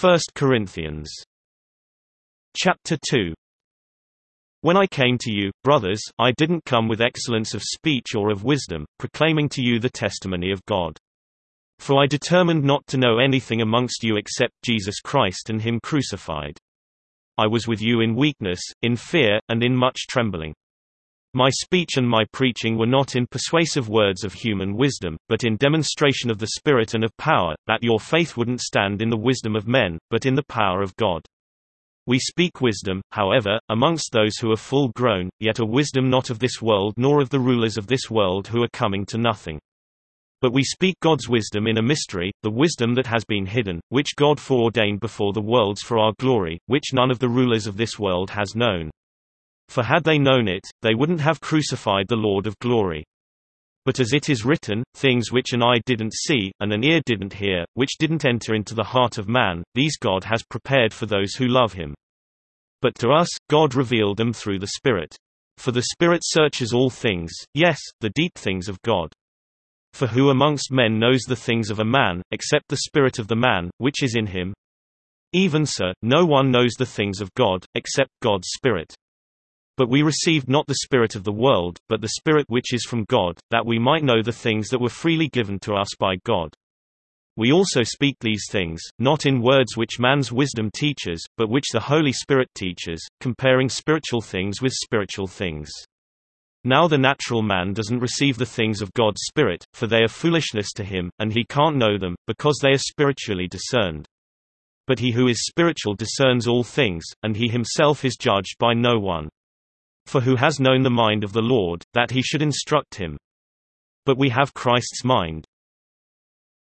1 Corinthians chapter 2. When I came to you, brothers, I didn't come with excellence of speech or of wisdom, proclaiming to you the testimony of God. For I determined not to know anything amongst you except Jesus Christ and Him crucified. I was with you in weakness, in fear, and in much trembling. My speech and my preaching were not in persuasive words of human wisdom, but in demonstration of the Spirit and of power, that your faith wouldn't stand in the wisdom of men, but in the power of God. We speak wisdom, however, amongst those who are full grown, yet a wisdom not of this world nor of the rulers of this world who are coming to nothing. But we speak God's wisdom in a mystery, the wisdom that has been hidden, which God foreordained before the worlds for our glory, which none of the rulers of this world has known. For had they known it, they wouldn't have crucified the Lord of glory. But as it is written, things which an eye didn't see, and an ear didn't hear, which didn't enter into the heart of man, these God has prepared for those who love Him. But to us, God revealed them through the Spirit. For the Spirit searches all things, yes, the deep things of God. For who amongst men knows the things of a man, except the spirit of the man, which is in him? Even so, no one knows the things of God, except God's Spirit. But we received not the spirit of the world, but the Spirit which is from God, that we might know the things that were freely given to us by God. We also speak these things, not in words which man's wisdom teaches, but which the Holy Spirit teaches, comparing spiritual things with spiritual things. Now the natural man doesn't receive the things of God's Spirit, for they are foolishness to him, and he can't know them, because they are spiritually discerned. But he who is spiritual discerns all things, and he himself is judged by no one. For who has known the mind of the Lord, that he should instruct him? But we have Christ's mind.